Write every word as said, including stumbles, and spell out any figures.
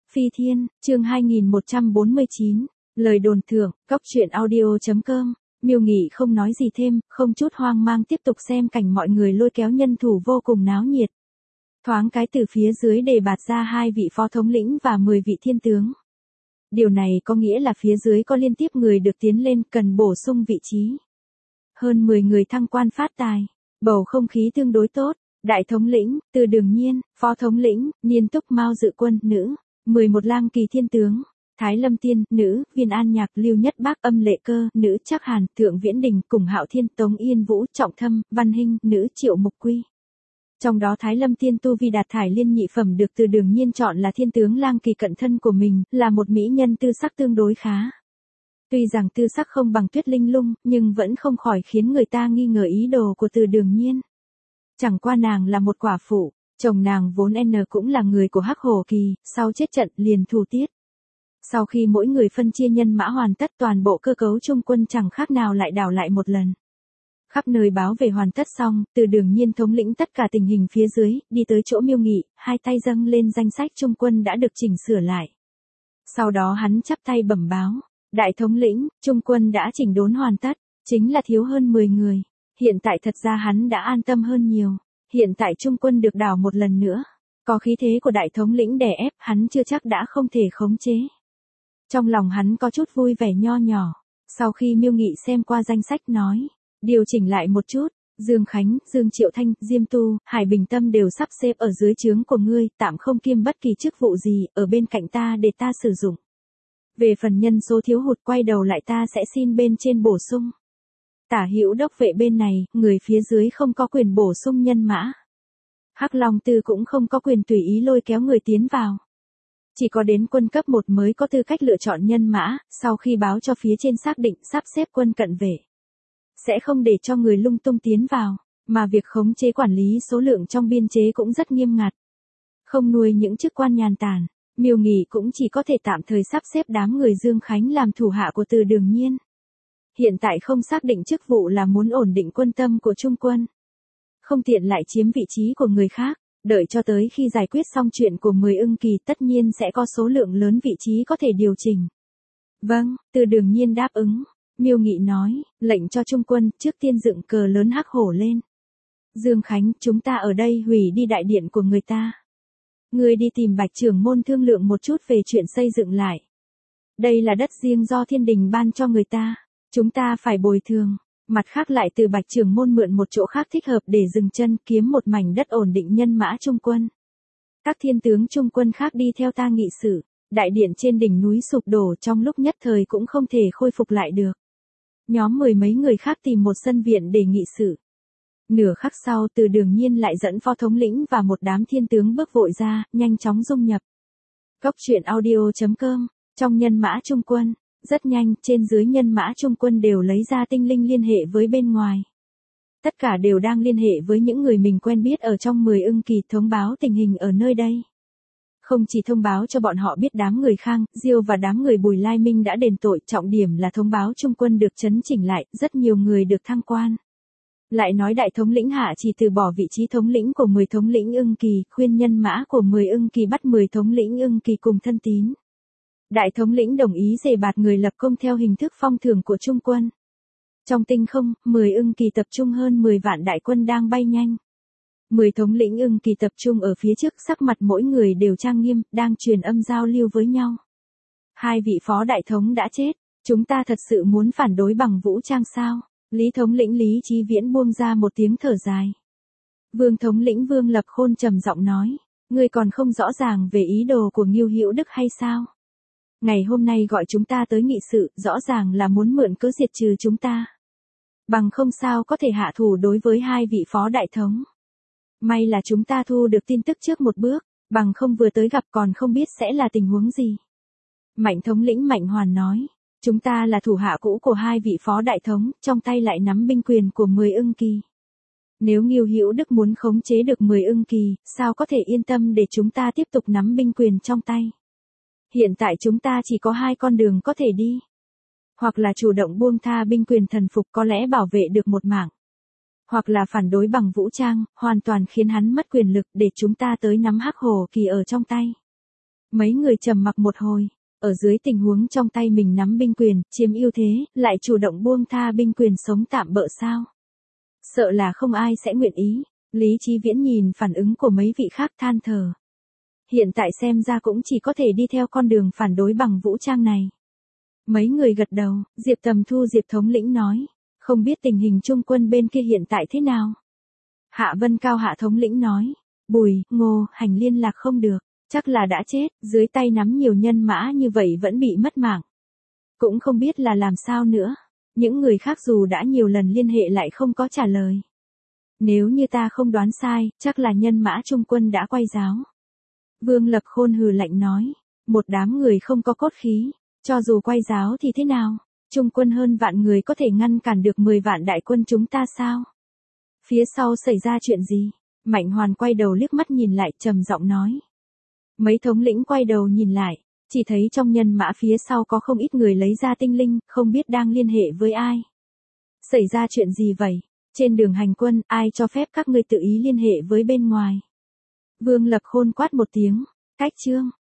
Phi Thiên, chương hai nghìn một trăm bốn mươi chín, lời đồn thưởng, cóc truyện audio chấm com. Miêu Nghị không nói gì thêm, không chút hoang mang tiếp tục xem cảnh mọi người lôi kéo nhân thủ vô cùng náo nhiệt. Thoáng cái từ phía dưới đề bạt ra hai vị phó thống lĩnh và mười vị thiên tướng. Điều này có nghĩa là phía dưới có liên tiếp người được tiến lên cần bổ sung vị trí. Hơn mười người thăng quan phát tài, bầu không khí tương đối tốt. Đại thống lĩnh, Từ Đường Nhiên, phó thống lĩnh, Niên Túc Mao Dự Quân, nữ, mười một lang kỳ thiên tướng, Thái Lâm Tiên, nữ, Viên An Nhạc, Lưu Nhất Bác, Âm Lệ Cơ, nữ, Trác Hàn, Thượng Viễn Đình, cùng Hạo Thiên, Tống Yên Vũ, Trọng Thâm, Văn Hinh, nữ, Triệu Mục Quy. Trong đó Thái Lâm Tiên tu vi đạt thải liên nhị phẩm được Từ Đường Nhiên chọn là thiên tướng lang kỳ cận thân của mình, là một mỹ nhân tư sắc tương đối khá. Tuy rằng tư sắc không bằng Tuyết Linh Lung, nhưng vẫn không khỏi khiến người ta nghi ngờ ý đồ của Từ Đường Nhiên. Chẳng qua nàng là một quả phụ, chồng nàng vốn N cũng là người của Hắc Hổ Kỳ, sau chết trận liền thù tiết. Sau khi mỗi người phân chia nhân mã hoàn tất, toàn bộ cơ cấu trung quân chẳng khác nào lại đảo lại một lần. Khắp nơi báo về hoàn tất xong, Từ Đường Nhiên thống lĩnh tất cả tình hình phía dưới, đi tới chỗ Miêu Nghị, hai tay dâng lên danh sách trung quân đã được chỉnh sửa lại. Sau đó hắn chắp tay bẩm báo, đại thống lĩnh, trung quân đã chỉnh đốn hoàn tất, chính là thiếu hơn mười người. Hiện tại thật ra hắn đã an tâm hơn nhiều, hiện tại trung quân được đảo một lần nữa, có khí thế của đại thống lĩnh đè ép, hắn chưa chắc đã không thể khống chế. Trong lòng hắn có chút vui vẻ nho nhỏ, sau khi Miêu Nghị xem qua danh sách nói, điều chỉnh lại một chút, Dương Khánh, Dương Triệu Thanh, Diêm Tu, Hải Bình Tâm đều sắp xếp ở dưới trướng của ngươi, tạm không kiêm bất kỳ chức vụ gì, ở bên cạnh ta để ta sử dụng. Về phần nhân số thiếu hụt quay đầu lại ta sẽ xin bên trên bổ sung. Tả hữu đốc vệ bên này, người phía dưới không có quyền bổ sung nhân mã. Hắc Long Tư cũng không có quyền tùy ý lôi kéo người tiến vào. Chỉ có đến quân cấp một mới có tư cách lựa chọn nhân mã, sau khi báo cho phía trên xác định sắp xếp quân cận vệ. Sẽ không để cho người lung tung tiến vào, mà việc khống chế quản lý số lượng trong biên chế cũng rất nghiêm ngặt. Không nuôi những chức quan nhàn tản, Miêu Nghị cũng chỉ có thể tạm thời sắp xếp đám người Dương Khánh làm thủ hạ của Từ Đường Nhiên. Hiện tại không xác định chức vụ là muốn ổn định quân tâm của trung quân. Không tiện lại chiếm vị trí của người khác, đợi cho tới khi giải quyết xong chuyện của mười ưng kỳ tất nhiên sẽ có số lượng lớn vị trí có thể điều chỉnh. Vâng, Từ Đường Nhiên đáp ứng. Miêu Nghị nói, lệnh cho trung quân trước tiên dựng cờ lớn Hắc Hổ lên. Dương Khánh, chúng ta ở đây hủy đi đại điện của người ta. Ngươi đi tìm Bạch trưởng môn thương lượng một chút về chuyện xây dựng lại. Đây là đất riêng do thiên đình ban cho người ta. Chúng ta phải bồi thường, mặt khác lại từ Bạch trưởng môn mượn một chỗ khác thích hợp để dừng chân kiếm một mảnh đất ổn định nhân mã trung quân. Các thiên tướng trung quân khác đi theo ta nghị sự, đại điện trên đỉnh núi sụp đổ trong lúc nhất thời cũng không thể khôi phục lại được. Nhóm mười mấy người khác tìm một sân viện để nghị sự. Nửa khắc sau Từ Đường Nhiên lại dẫn phó thống lĩnh và một đám thiên tướng bước vội ra, nhanh chóng dung nhập. Cóc truyện audio chấm com, trong nhân mã trung quân. Rất nhanh, trên dưới nhân mã trung quân đều lấy ra tinh linh liên hệ với bên ngoài. Tất cả đều đang liên hệ với những người mình quen biết ở trong mười ưng kỳ thông báo tình hình ở nơi đây. Không chỉ thông báo cho bọn họ biết đám người Khang, Diêu và đám người Bùi Lai Minh đã đền tội, trọng điểm là thông báo trung quân được chấn chỉnh lại, rất nhiều người được thăng quan. Lại nói đại thống lĩnh Hạ chỉ từ bỏ vị trí thống lĩnh của mười thống lĩnh ưng kỳ, khuyên nhân mã của mười ưng kỳ bắt mười thống lĩnh ưng kỳ cùng thân tín. Đại thống lĩnh đồng ý đề bạt người lập công theo hình thức phong thưởng của trung quân. Trong tinh không, mười ưng kỳ tập trung hơn mười vạn đại quân đang bay nhanh. mười thống lĩnh ưng kỳ tập trung ở phía trước, sắc mặt mỗi người đều trang nghiêm, đang truyền âm giao lưu với nhau. Hai vị phó đại thống đã chết, chúng ta thật sự muốn phản đối bằng vũ trang sao? Lý thống lĩnh Lý Chí Viễn buông ra một tiếng thở dài. Vương thống lĩnh Vương Lập Khôn trầm giọng nói, ngươi còn không rõ ràng về ý đồ của Ngưu Hữu Đức hay sao? Ngày hôm nay gọi chúng ta tới nghị sự, rõ ràng là muốn mượn cớ diệt trừ chúng ta. Bằng không sao có thể hạ thủ đối với hai vị phó đại thống. May là chúng ta thu được tin tức trước một bước, bằng không vừa tới gặp còn không biết sẽ là tình huống gì. Mạnh thống lĩnh Mạnh Hoàn nói, chúng ta là thủ hạ cũ của hai vị phó đại thống, trong tay lại nắm binh quyền của mười ưng kỳ. Nếu Ngưu Hữu Đức muốn khống chế được mười ưng kỳ, sao có thể yên tâm để chúng ta tiếp tục nắm binh quyền trong tay. Hiện tại chúng ta chỉ có hai con đường có thể đi. Hoặc là chủ động buông tha binh quyền thần phục có lẽ bảo vệ được một mạng. Hoặc là phản đối bằng vũ trang, hoàn toàn khiến hắn mất quyền lực để chúng ta tới nắm Hắc Hổ Kỳ ở trong tay. Mấy người trầm mặc một hồi, ở dưới tình huống trong tay mình nắm binh quyền, chiếm ưu thế, lại chủ động buông tha binh quyền sống tạm bợ sao? Sợ là không ai sẽ nguyện ý. Lý Chí Viễn nhìn phản ứng của mấy vị khác than thở. Hiện tại xem ra cũng chỉ có thể đi theo con đường phản đối bằng vũ trang này. Mấy người gật đầu, Diệp Tầm Thu Diệp thống lĩnh nói, không biết tình hình Trung quân bên kia hiện tại thế nào. Hạ Vân Cao Hạ thống lĩnh nói, Bùi, Ngô, Hành liên lạc không được, chắc là đã chết, dưới tay nắm nhiều nhân mã như vậy vẫn bị mất mạng. Cũng không biết là làm sao nữa, những người khác dù đã nhiều lần liên hệ lại không có trả lời. Nếu như ta không đoán sai, chắc là nhân mã Trung quân đã quay giáo. Vương Lập Khôn hừ lạnh nói, một đám người không có cốt khí, cho dù quay giáo thì thế nào, Trung quân hơn vạn người có thể ngăn cản được mười vạn đại quân chúng ta sao? Phía sau xảy ra chuyện gì? Mạnh Hoàn quay đầu liếc mắt nhìn lại trầm giọng nói. Mấy thống lĩnh quay đầu nhìn lại, chỉ thấy trong nhân mã phía sau có không ít người lấy ra tinh linh, không biết đang liên hệ với ai. Xảy ra chuyện gì vậy? Trên đường hành quân, ai cho phép các ngươi tự ý liên hệ với bên ngoài? Vương Lập Khôn quát một tiếng, cách chương.